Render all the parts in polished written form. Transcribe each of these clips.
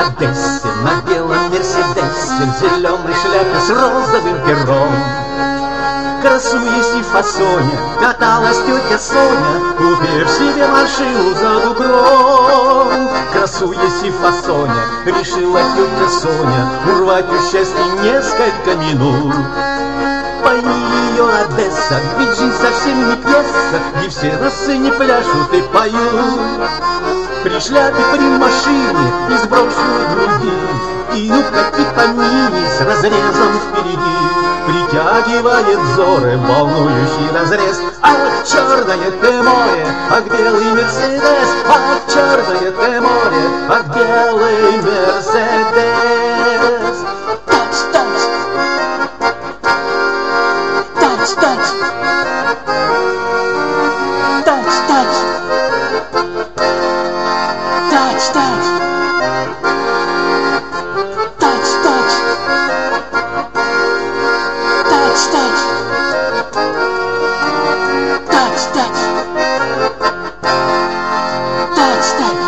Одессе на белом мерседесе, в зеленой шляпе с розовым пером. Красуясь и фасоне, каталась тетя Соня, купив себе машину за бугром. Красуясь и фасоне, решила тетя Соня урвать у счастья несколько минут. Пойми ее, Одесса, ведь жизнь совсем не пьеса, и все на сцене пляшут и поют. При шляпе, при машине и с брошью на груди, и юбка типа мини с разрезом впереди притягивает взоры волнующий разрез. Ах, черное ты море, ах, белый мерседес, ах, черное ты море, ах, белый мерседес. Touch, touch. Touch, touch. Touch, touch. Touch, touch. Touch, touch. Touch, touch. Touch, touch.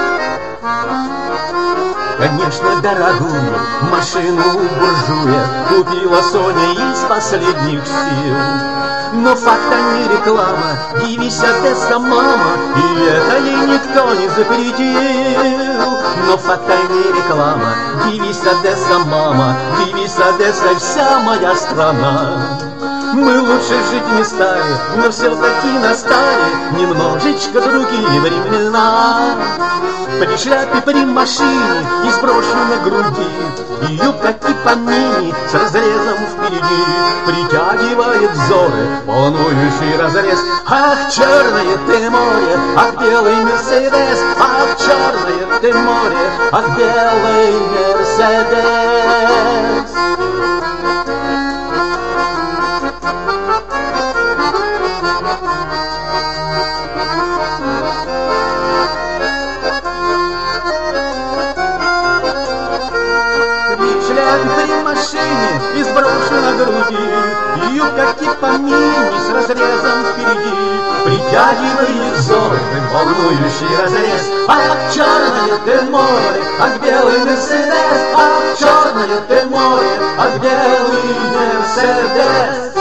Конечно, дорогую машину у буржуя купила Соня из последних сил. Но факт, а не реклама, явись, Одесса, мама, и это ей никто не запретил. Но факт, а не реклама, явись, Одесса, мама, явись, Одесса, вся моя страна. Мы лучше жить не стали, но все-таки настали немножечко другие времена. При шляпе, при машине и с брошью на груди, и юбка типа мини с разрезом впереди притягивает взоры волнующий разрез. Ах, черное ты море, ах, белый мерседес, ах, черное ты море, ах, белый мерседес. При машине и с брошью на груди, юбка типа мини с разрезом впереди притягивает взоры волнующий разрез. Ах, черное ты море, ах, белый мерседес, ах, черное ты море, ах, белый мерседес.